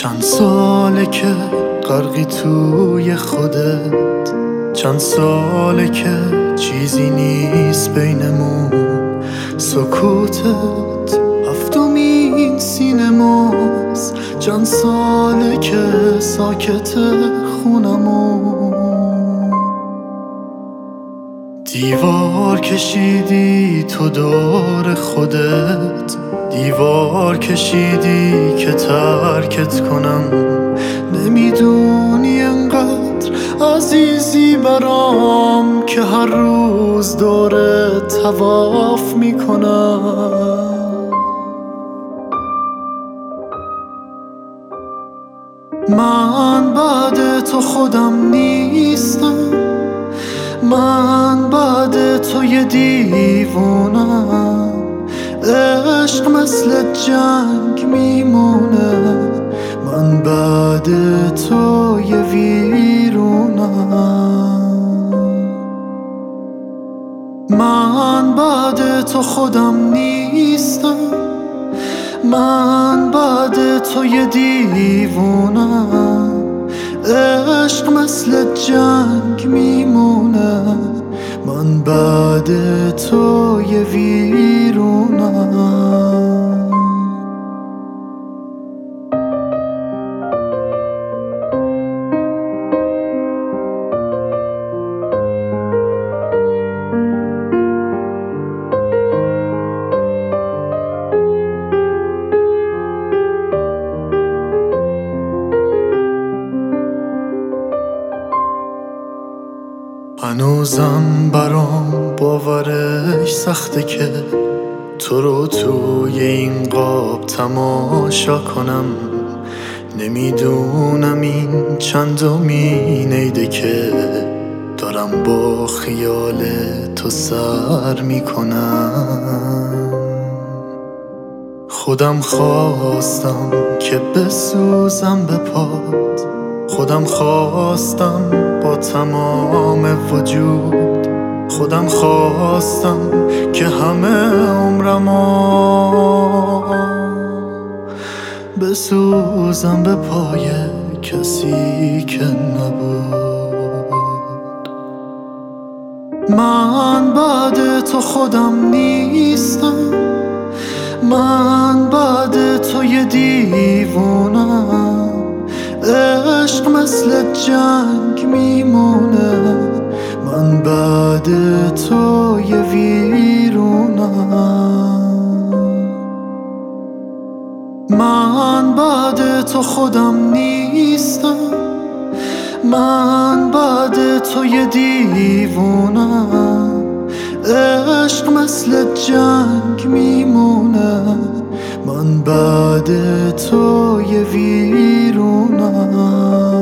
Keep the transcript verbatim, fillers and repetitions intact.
چند ساله که غرقی توی خودت، چند ساله که چیزی نیست بینمون. سکوتت هفتمین سینماست، چند ساله که ساکت خونمون. دیوار کشیدی تو دور خودت، دیوار کشیدی که ترکت کنم. نمیدونی انقدر عزیزی برام که هر روز دورت طواف میکنم. من بعد تو خودم نیستم، من بعد تو یه دیوونم. عشق مثل جنگ میمونه، من بعد تو یه ویرونم. من بعد تو خودم نیستم، من بعد تو یه دیوونم. عشق مثل جنگ میمونه، من بعد تو یه ویرونم. هنوزم برام باورش سخته که تو رو توی این قاب تماشا کنم. نمیدونم این چندمین عیده که دارم با خیال تو سر میکنم. خودم خواستم که بسوزم به پات، خودم خواستم با تمام وجود، خودم خواستم که همه عمرمو بسوزم به پای کسی که نبود. من بعد تو خودم نیستم، من بعد تو یه دیوونم. عشق مثل جنگ میمونه، من بعد تو یه ویرونم. من بعد تو خودم نیستم، من بعد تو یه دیوونم. عشق مثل جنگ میمونه، من بعد تو یه ویرونم.